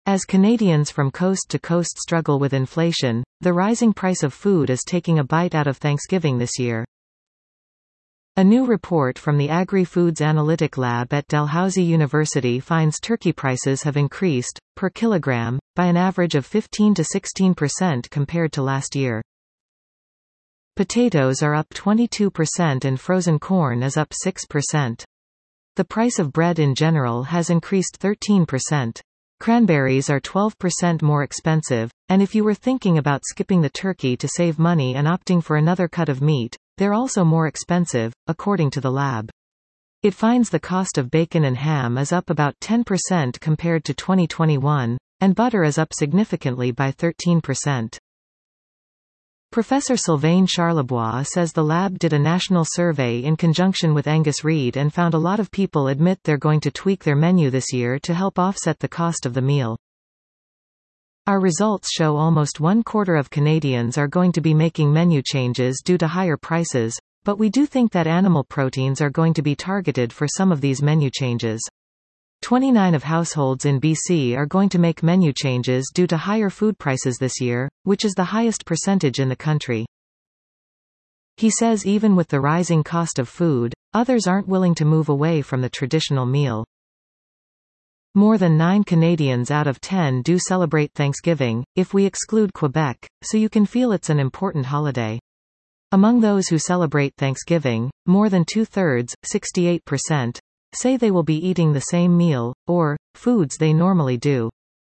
As Canadians from coast to coast struggle with inflation, the rising price of food is taking a bite out of Thanksgiving this year. A new report from the Agri-Foods Analytic Lab at Dalhousie University finds turkey prices have increased, per kilogram, by an average of 15 to 16% compared to last year. Potatoes are up 22% and frozen corn is up 6%. The price of bread in general has increased 13%. Cranberries are 12% more expensive, and if you were thinking about skipping the turkey to save money and opting for another cut of meat, they're also more expensive, according to the lab. It finds the cost of bacon and ham is up about 10% compared to 2021, and butter is up significantly by 13%. Professor Sylvain Charlebois says the lab did a national survey in conjunction with Angus Reid and found a lot of people admit they're going to tweak their menu this year to help offset the cost of the meal. Our results show almost 1/4 of Canadians are going to be making menu changes due to higher prices, but we do think that animal proteins are going to be targeted for some of these menu changes. 29 of households in BC are going to make menu changes due to higher food prices this year, which is the highest percentage in the country. He says even with the rising cost of food, others aren't willing to move away from the traditional meal. More than 9 Canadians out of 10 do celebrate Thanksgiving, if we exclude Quebec, so you can feel it's an important holiday. Among those who celebrate Thanksgiving, more than 2/3, 68%, say they will be eating the same meal, or foods they normally do.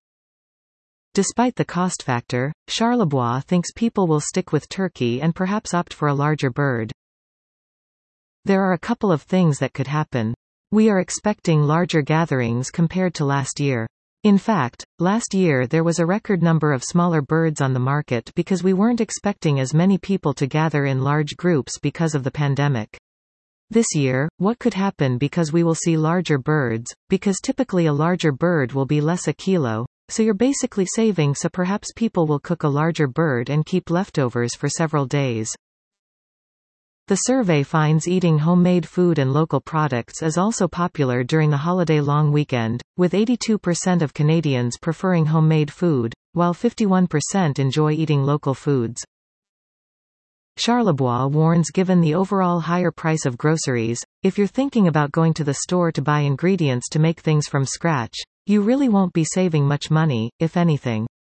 Despite the cost factor, Charlebois thinks people will stick with turkey and perhaps opt for a larger bird. There are a couple of things that could happen. We are expecting larger gatherings compared to last year. In fact, last year there was a record number of smaller birds on the market because we weren't expecting as many people to gather in large groups because of the pandemic. This year, what could happen because we will see larger birds, because typically a larger bird will be less a kilo, so you're basically saving, so perhaps people will cook a larger bird and keep leftovers for several days. The survey finds eating homemade food and local products is also popular during the holiday long weekend, with 82% of Canadians preferring homemade food, while 51% enjoy eating local foods. Charlebois warns given the overall higher price of groceries, if you're thinking about going to the store to buy ingredients to make things from scratch, you really won't be saving much money, if anything.